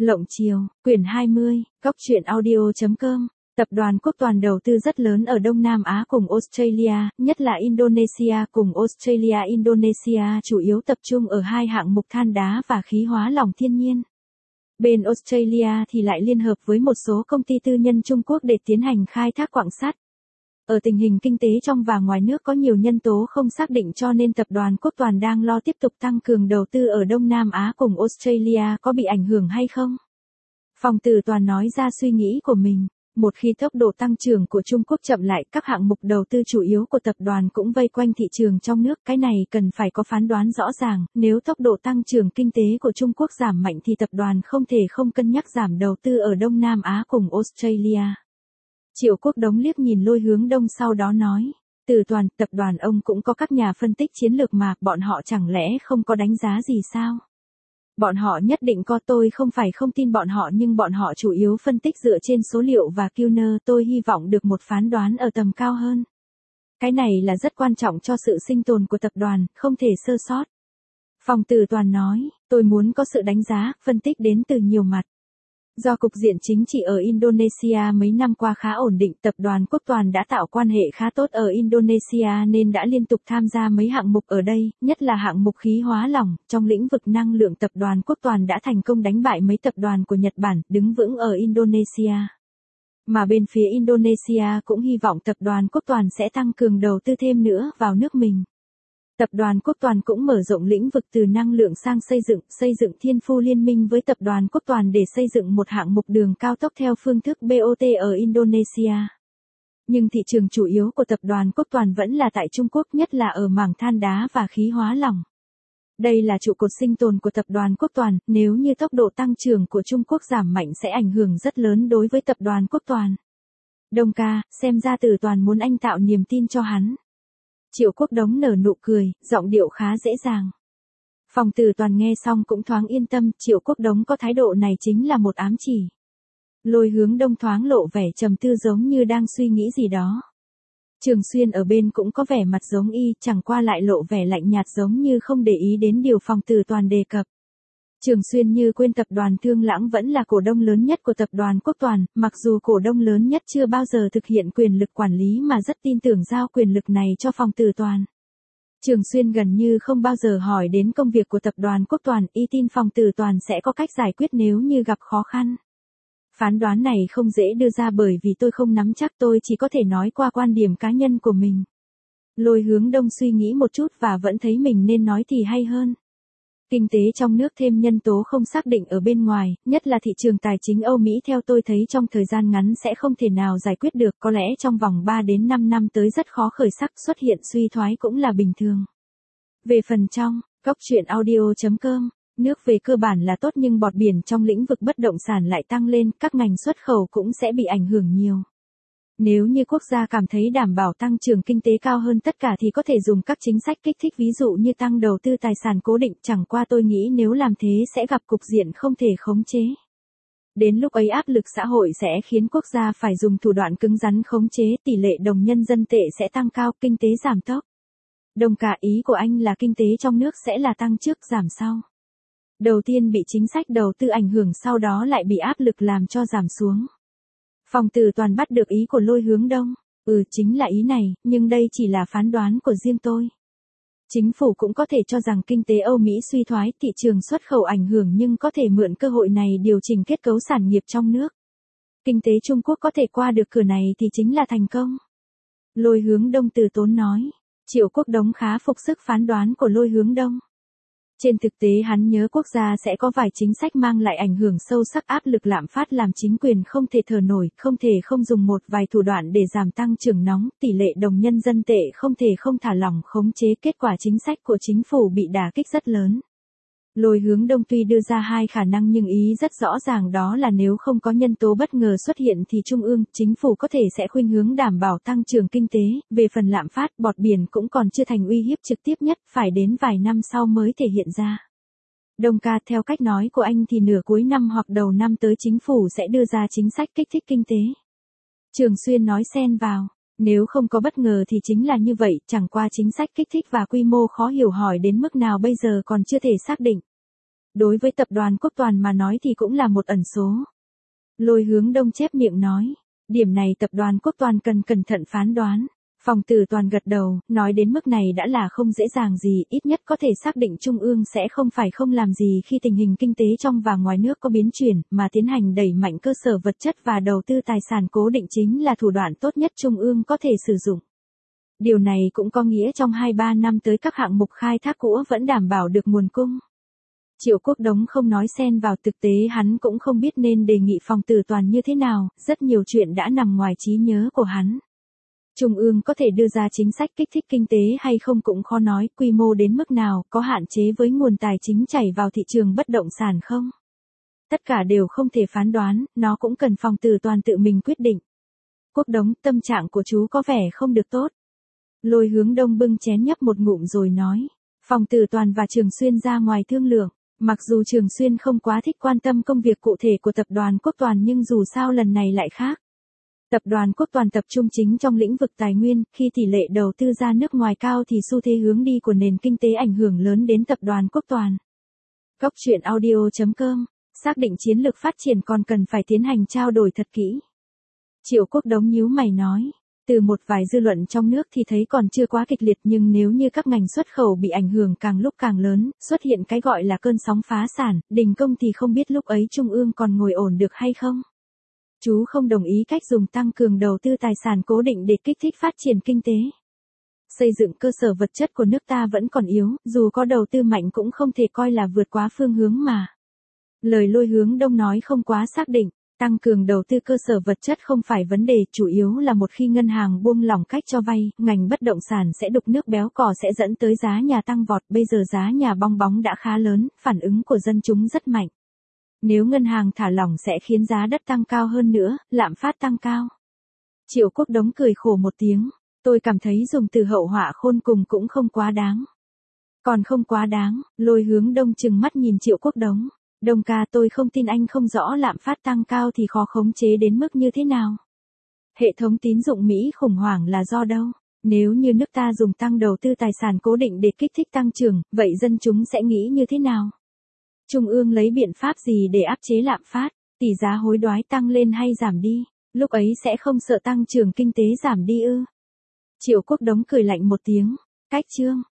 Lộng Chiều, quyển 20, góc truyện audio.com. Tập đoàn Quốc Toàn đầu tư rất lớn ở Đông Nam Á cùng Australia, nhất là Indonesia cùng Australia. Indonesia chủ yếu tập trung ở hai hạng mục than đá và khí hóa lỏng thiên nhiên. Bên Australia thì lại liên hợp với một số công ty tư nhân Trung Quốc để tiến hành khai thác quặng sắt. Ở tình hình kinh tế trong và ngoài nước có nhiều nhân tố không xác định cho nên Tập đoàn Quốc Toàn đang lo tiếp tục tăng cường đầu tư ở Đông Nam Á cùng Australia có bị ảnh hưởng hay không? Phòng Tử Toàn nói ra suy nghĩ của mình. Một khi tốc độ tăng trưởng của Trung Quốc chậm lại, các hạng mục đầu tư chủ yếu của tập đoàn cũng vây quanh thị trường trong nước, cái này cần phải có phán đoán rõ ràng, nếu tốc độ tăng trưởng kinh tế của Trung Quốc giảm mạnh thì tập đoàn không thể không cân nhắc giảm đầu tư ở Đông Nam Á cùng Australia. Triệu Quốc Đống liếc nhìn Lôi Hướng Đông sau đó nói, Tử Toàn, tập đoàn ông cũng có các nhà phân tích chiến lược mà, bọn họ chẳng lẽ không có đánh giá gì sao? Bọn họ nhất định có, tôi không phải không tin bọn họ nhưng bọn họ chủ yếu phân tích dựa trên số liệu và Qner, tôi hy vọng được một phán đoán ở tầm cao hơn. Cái này là rất quan trọng cho sự sinh tồn của tập đoàn, không thể sơ sót. Phòng Tử Toàn nói, tôi muốn có sự đánh giá, phân tích đến từ nhiều mặt. Do cục diện chính trị ở Indonesia mấy năm qua khá ổn định, tập đoàn Quốc Toàn đã tạo quan hệ khá tốt ở Indonesia nên đã liên tục tham gia mấy hạng mục ở đây, nhất là hạng mục khí hóa lỏng. Trong lĩnh vực năng lượng, tập đoàn Quốc Toàn đã thành công đánh bại mấy tập đoàn của Nhật Bản, đứng vững ở Indonesia. Mà bên phía Indonesia cũng hy vọng tập đoàn Quốc Toàn sẽ tăng cường đầu tư thêm nữa vào nước mình. Tập đoàn Quốc Toàn cũng mở rộng lĩnh vực từ năng lượng sang xây dựng Thiên Phu liên minh với tập đoàn Quốc Toàn để xây dựng một hạng mục đường cao tốc theo phương thức BOT ở Indonesia. Nhưng thị trường chủ yếu của tập đoàn Quốc Toàn vẫn là tại Trung Quốc, nhất là ở mảng than đá và khí hóa lỏng. Đây là trụ cột sinh tồn của tập đoàn Quốc Toàn, nếu như tốc độ tăng trưởng của Trung Quốc giảm mạnh sẽ ảnh hưởng rất lớn đối với tập đoàn Quốc Toàn. Đông ca, xem ra Tử Toàn muốn anh tạo niềm tin cho hắn. Triệu Quốc Đống nở nụ cười, giọng điệu khá dễ dàng. Phòng Tử Toàn nghe xong cũng thoáng yên tâm, Triệu Quốc Đống có thái độ này chính là một ám chỉ. Lôi Hướng Đông thoáng lộ vẻ trầm tư giống như đang suy nghĩ gì đó. Trường Xuyên ở bên cũng có vẻ mặt giống y, chẳng qua lại lộ vẻ lạnh nhạt giống như không để ý đến điều Phòng Tử Toàn đề cập. Trường Xuyên như quên tập đoàn Thương Lãng vẫn là cổ đông lớn nhất của tập đoàn Quốc Toàn, mặc dù cổ đông lớn nhất chưa bao giờ thực hiện quyền lực quản lý mà rất tin tưởng giao quyền lực này cho Phòng Tử Toàn. Trường Xuyên gần như không bao giờ hỏi đến công việc của tập đoàn Quốc Toàn, y tin Phòng Tử Toàn sẽ có cách giải quyết nếu như gặp khó khăn. Phán đoán này không dễ đưa ra bởi vì tôi không nắm chắc, tôi chỉ có thể nói qua quan điểm cá nhân của mình. Lôi Hướng Đông suy nghĩ một chút và vẫn thấy mình nên nói thì hay hơn. Kinh tế trong nước thêm nhân tố không xác định ở bên ngoài, nhất là thị trường tài chính Âu Mỹ, theo tôi thấy trong thời gian ngắn sẽ không thể nào giải quyết được, có lẽ trong vòng 3 đến 5 năm tới rất khó khởi sắc, xuất hiện suy thoái cũng là bình thường. Về phần trong, góc truyện audio.com, nước về cơ bản là tốt nhưng bọt biển trong lĩnh vực bất động sản lại tăng lên, các ngành xuất khẩu cũng sẽ bị ảnh hưởng nhiều. Nếu như quốc gia cảm thấy đảm bảo tăng trưởng kinh tế cao hơn tất cả thì có thể dùng các chính sách kích thích, ví dụ như tăng đầu tư tài sản cố định, chẳng qua tôi nghĩ nếu làm thế sẽ gặp cục diện không thể khống chế. Đến lúc ấy áp lực xã hội sẽ khiến quốc gia phải dùng thủ đoạn cứng rắn khống chế, tỷ lệ đồng nhân dân tệ sẽ tăng cao, kinh tế giảm tốc. Đồng cả, ý của anh là kinh tế trong nước sẽ là tăng trước giảm sau. Đầu tiên bị chính sách đầu tư ảnh hưởng, sau đó lại bị áp lực làm cho giảm xuống. Phòng Tử Toàn bắt được ý của Lôi Hướng Đông. Chính là ý này, nhưng đây chỉ là phán đoán của riêng tôi. Chính phủ cũng có thể cho rằng kinh tế Âu Mỹ suy thoái, thị trường xuất khẩu ảnh hưởng nhưng có thể mượn cơ hội này điều chỉnh kết cấu sản nghiệp trong nước. Kinh tế Trung Quốc có thể qua được cửa này thì chính là thành công. Lôi Hướng Đông từ tốn nói. Triệu Quốc Đống khá phục sức phán đoán của Lôi Hướng Đông. Trên thực tế hắn nhớ quốc gia sẽ có vài chính sách mang lại ảnh hưởng sâu sắc, áp lực lạm phát làm chính quyền không thể thở nổi, không thể không dùng một vài thủ đoạn để giảm tăng trưởng nóng, tỷ lệ đồng nhân dân tệ không thể không thả lỏng khống chế, kết quả chính sách của chính phủ bị đả kích rất lớn. Lôi Hướng Đông tuy đưa ra hai khả năng nhưng ý rất rõ ràng, đó là nếu không có nhân tố bất ngờ xuất hiện thì Trung ương, chính phủ có thể sẽ khuynh hướng đảm bảo tăng trưởng kinh tế, về phần lạm phát, bọt biển cũng còn chưa thành uy hiếp trực tiếp nhất, phải đến vài năm sau mới thể hiện ra. Đông ca, theo cách nói của anh thì nửa cuối năm hoặc đầu năm tới chính phủ sẽ đưa ra chính sách kích thích kinh tế. Trường Xuyên nói xen vào. Nếu không có bất ngờ thì chính là như vậy, chẳng qua chính sách kích thích và quy mô khó hiểu hỏi đến mức nào bây giờ còn chưa thể xác định. Đối với tập đoàn Quốc Toàn mà nói thì cũng là một ẩn số. Lôi Hướng Đông chép miệng nói, điểm này tập đoàn Quốc Toàn cần cẩn thận phán đoán. Phòng Tử Toàn gật đầu, nói đến mức này đã là không dễ dàng gì, ít nhất có thể xác định Trung ương sẽ không phải không làm gì khi tình hình kinh tế trong và ngoài nước có biến chuyển, mà tiến hành đẩy mạnh cơ sở vật chất và đầu tư tài sản cố định chính là thủ đoạn tốt nhất Trung ương có thể sử dụng. Điều này cũng có nghĩa trong 2-3 năm tới các hạng mục khai thác cũ vẫn đảm bảo được nguồn cung. Triệu Quốc Đống không nói xen vào, thực tế hắn cũng không biết nên đề nghị Phòng Tử Toàn như thế nào, rất nhiều chuyện đã nằm ngoài trí nhớ của hắn. Trung ương có thể đưa ra chính sách kích thích kinh tế hay không cũng khó nói, quy mô đến mức nào, có hạn chế với nguồn tài chính chảy vào thị trường bất động sản không? Tất cả đều không thể phán đoán, nó cũng cần Phòng Tử Toàn tự mình quyết định. Quốc Đống, tâm trạng của chú có vẻ không được tốt. Lôi Hướng Đông bưng chén nhấp một ngụm rồi nói. Phòng Tử Toàn và Trường Xuyên ra ngoài thương lượng. Mặc dù Trường Xuyên không quá thích quan tâm công việc cụ thể của tập đoàn Quốc Toàn nhưng dù sao lần này lại khác. Tập đoàn Quốc Toàn tập trung chính trong lĩnh vực tài nguyên, khi tỷ lệ đầu tư ra nước ngoài cao thì xu thế hướng đi của nền kinh tế ảnh hưởng lớn đến tập đoàn Quốc Toàn. Góc truyện audio.com, xác định chiến lược phát triển còn cần phải tiến hành trao đổi thật kỹ. Triệu Quốc Đống nhíu mày nói. Từ một vài dư luận trong nước thì thấy còn chưa quá kịch liệt nhưng nếu như các ngành xuất khẩu bị ảnh hưởng càng lúc càng lớn, xuất hiện cái gọi là cơn sóng phá sản, đình công thì không biết lúc ấy Trung ương còn ngồi ổn được hay không. Chú không đồng ý cách dùng tăng cường đầu tư tài sản cố định để kích thích phát triển kinh tế. Xây dựng cơ sở vật chất của nước ta vẫn còn yếu, dù có đầu tư mạnh cũng không thể coi là vượt quá phương hướng mà. Lời Lôi Hướng Đông nói không quá xác định. Tăng cường đầu tư cơ sở vật chất không phải vấn đề, chủ yếu là một khi ngân hàng buông lỏng cách cho vay, ngành bất động sản sẽ đục nước béo cò sẽ dẫn tới giá nhà tăng vọt, bây giờ giá nhà bong bóng đã khá lớn, phản ứng của dân chúng rất mạnh. Nếu ngân hàng thả lỏng sẽ khiến giá đất tăng cao hơn nữa, lạm phát tăng cao. Triệu Quốc Đống cười khổ một tiếng, tôi cảm thấy dùng từ hậu họa khôn cùng cũng không quá đáng. Còn không quá đáng, Lôi Hướng Đông trừng mắt nhìn Triệu Quốc Đống. Đông ca, tôi không tin anh không rõ lạm phát tăng cao thì khó khống chế đến mức như thế nào. Hệ thống tín dụng Mỹ khủng hoảng là do đâu? Nếu như nước ta dùng tăng đầu tư tài sản cố định để kích thích tăng trưởng, vậy dân chúng sẽ nghĩ như thế nào? Trung ương lấy biện pháp gì để áp chế lạm phát, tỷ giá hối đoái tăng lên hay giảm đi? Lúc ấy sẽ không sợ tăng trưởng kinh tế giảm đi ư? Triệu Quốc Đống cười lạnh một tiếng. Cách chương.